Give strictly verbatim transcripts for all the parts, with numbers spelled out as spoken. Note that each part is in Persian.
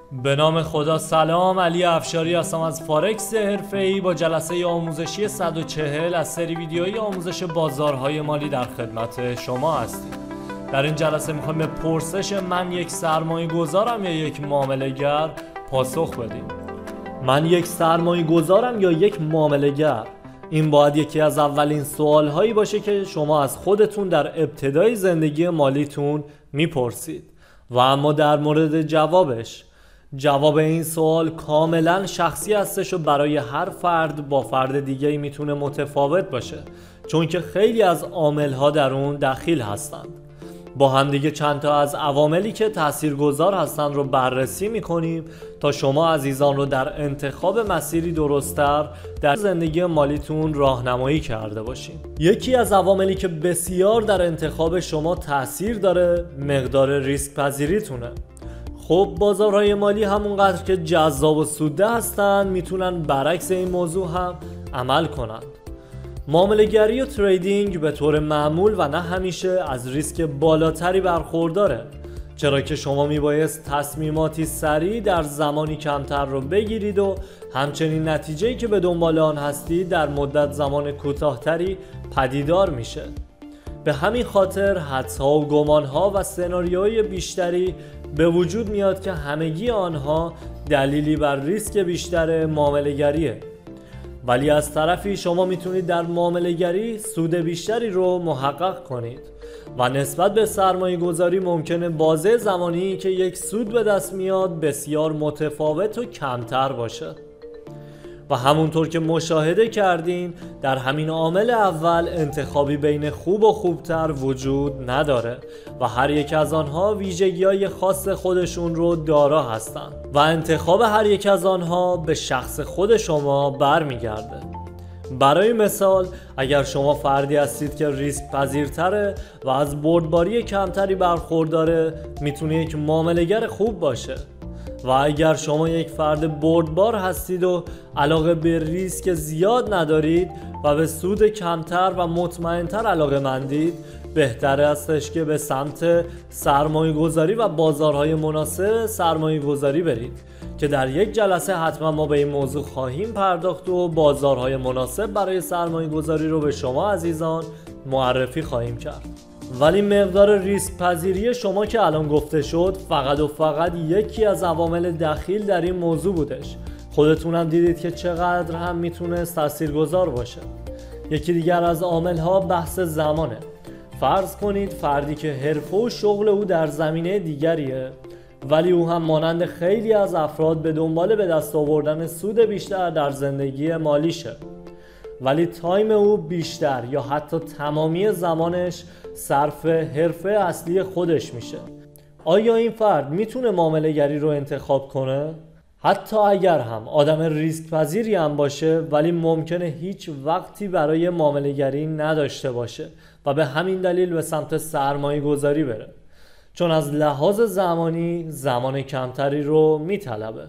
به نام خدا. سلام، علی افشاری هستم از فارکس حرفه‌ای با جلسه آموزشی صد و چهل از سری ویدیوهای آموزش بازارهای مالی در خدمت شما هستیم. در این جلسه میخوایم به پرسش من یک سرمایه گذارم یا یک معامله گر پاسخ بدیم. من یک سرمایه گذارم یا یک معامله گر؟ این باید یکی از اولین سوال هایی باشه که شما از خودتون در ابتدای زندگی مالیتون میپرسید. و اما در مورد جوابش، جواب این سوال کاملا شخصی هستش و برای هر فرد با فرد دیگه میتونه متفاوت باشه، چون که خیلی از عامل‌ها در اون دخیل هستند. با هم دیگه چند تا از عواملی که تاثیرگذار هستند رو بررسی میکنیم تا شما عزیزان رو در انتخاب مسیری درست‌تر در زندگی مالیتون راهنمایی کرده باشیم. یکی از عواملی که بسیار در انتخاب شما تاثیر داره مقدار ریسک پذیریتونه. خب بازارهای مالی همونقدر که جذاب و سوده هستن میتونن برعکس این موضوع هم عمل کنند. معامله‌گری و تریدینگ به طور معمول و نه همیشه از ریسک بالاتری برخورداره، چرا که شما میبایست تصمیماتی سریع در زمانی کمتر رو بگیرید و همچنین نتیجه‌ای که به دنبال آن هستید در مدت زمان کوتاه‌تری پدیدار میشه. به همین خاطر حدس‌ها و گمان‌ها و سناریوهای بیشتری به وجود میاد که همگی آنها دلیلی بر ریسک بیشتر معامله‌گریه. ولی از طرفی شما میتونید در معامله‌گری سود بیشتری رو محقق کنید و نسبت به سرمایه گذاری ممکنه بازه زمانی که یک سود به دست میاد بسیار متفاوت و کمتر باشه. و همونطور که مشاهده کردین در همین عامل اول انتخابی بین خوب و خوبتر وجود نداره و هر یک از آنها ویژگی‌های خاص خودشون رو دارا هستند و انتخاب هر یک از آنها به شخص خود شما برمیگرده. برای مثال اگر شما فردی هستید که ریسک پذیرتره و از بردباری کمتری برخورداره میتونه یک معامله‌گر خوب باشه، و اگر شما یک فرد بردبار هستید و علاقه به ریسک زیاد ندارید و به سود کمتر و مطمئنتر علاقه مندید، بهتره هستش که به سمت سرمایه گذاری و بازارهای مناسب سرمایه گذاری برید که در یک جلسه حتما ما به این موضوع خواهیم پرداخت و بازارهای مناسب برای سرمایه گذاری رو به شما عزیزان معرفی خواهیم کرد. ولی مقدار ریسک پذیری شما که الان گفته شد فقط و فقط یکی از عوامل دخیل در این موضوع بودش. خودتونم دیدید که چقدر هم میتونه تاثیرگذار باشه. یکی دیگر از عامل‌ها بحث زمانه. فرض کنید فردی که حرفه و شغل او در زمینه دیگریه، ولی او هم مانند خیلی از افراد به دنبال به دست آوردن سود بیشتر در زندگی مالیشه، ولی تایم او بیشتر یا حتی تمامی زمانش صرف حرفه اصلی خودش میشه. آیا این فرد میتونه معامله گری رو انتخاب کنه؟ حتی اگر هم آدم ریسک پذیری هم باشه، ولی ممکنه هیچ وقتی برای معامله گری نداشته باشه و به همین دلیل به سمت سرمایه گذاری بره، چون از لحاظ زمانی زمان کمتری رو میطلبه.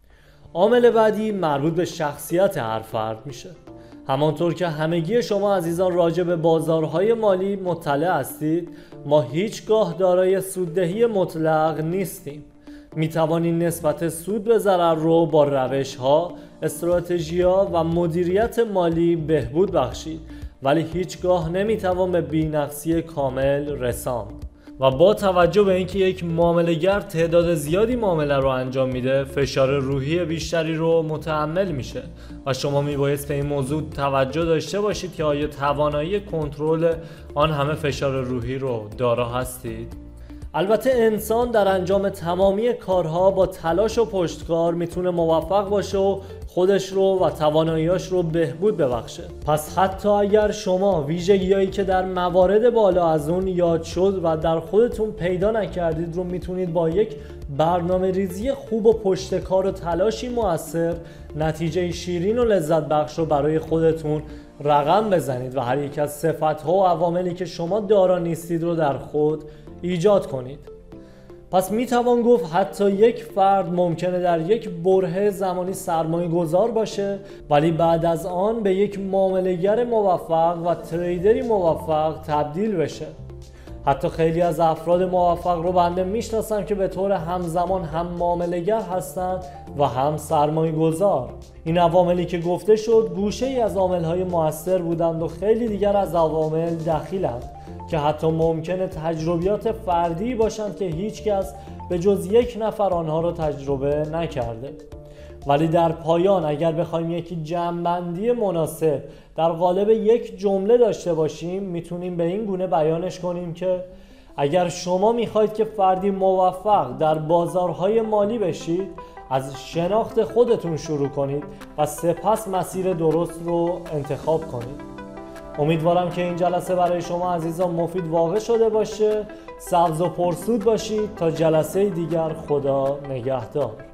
عامل بعدی مربوط به شخصیت هر فرد میشه. همانطور که همگی شما عزیزان راجع به بازارهای مالی مطلع هستید، ما هیچگاه دارای سوددهی مطلق نیستیم. می توانید نسبت سود به ضرر رو با روش‌ها، استراتژی‌ها و مدیریت مالی بهبود بخشید، ولی هیچگاه نمی توان به بی‌نقصی کامل رساند. و با توجه به اینکه یک معامله‌گر تعداد زیادی معامله رو انجام میده، فشار روحی بیشتری رو متحمل میشه و شما میبایست به این موضوع توجه داشته باشید که آیا توانایی کنترل آن همه فشار روحی رو دارا هستید. البته انسان در انجام تمامی کارها با تلاش و پشتکار میتونه موفق باشه و خودش رو و تواناییاش رو بهبود ببخشه. پس حتی اگر شما ویژگی‌هایی که در موارد بالا از اون یاد شد و در خودتون پیدا نکردید رو میتونید با یک برنامه ریزی خوب و پشتکار و تلاشی مؤثر نتیجه شیرین و لذت بخش رو برای خودتون رقم بزنید و هر یک از صفت‌ها و عواملی که شما دارا نیستید رو در خود ایجاد کنید. پس میتوان گفت حتی یک فرد ممکنه در یک بره زمانی سرمایه گذار باشه، ولی بعد از آن به یک معامله‌گر موفق و تریدری موفق تبدیل بشه. حتی خیلی از افراد موفق رو بنده میشناسم که به طور همزمان هم معامله‌گر هستند و هم سرمایه گذار. این عواملی که گفته شد گوشه ای از عامل‌های مؤثر بودند و خیلی دیگر از عوامل دخیلند که حتی ممکنه تجربیات فردی باشند که هیچ کس به جز یک نفر آنها رو تجربه نکرده. ولی در پایان اگر بخوایم یک جمع‌بندی مناسب در قالب یک جمله داشته باشیم، میتونیم به این گونه بیانش کنیم که اگر شما میخواید که فردی موفق در بازارهای مالی بشید، از شناخت خودتون شروع کنید و سپس مسیر درست رو انتخاب کنید. امیدوارم که این جلسه برای شما عزیزان مفید واقع شده باشه. سبز و پرسود باشید تا جلسه دیگر. خدا نگهدار.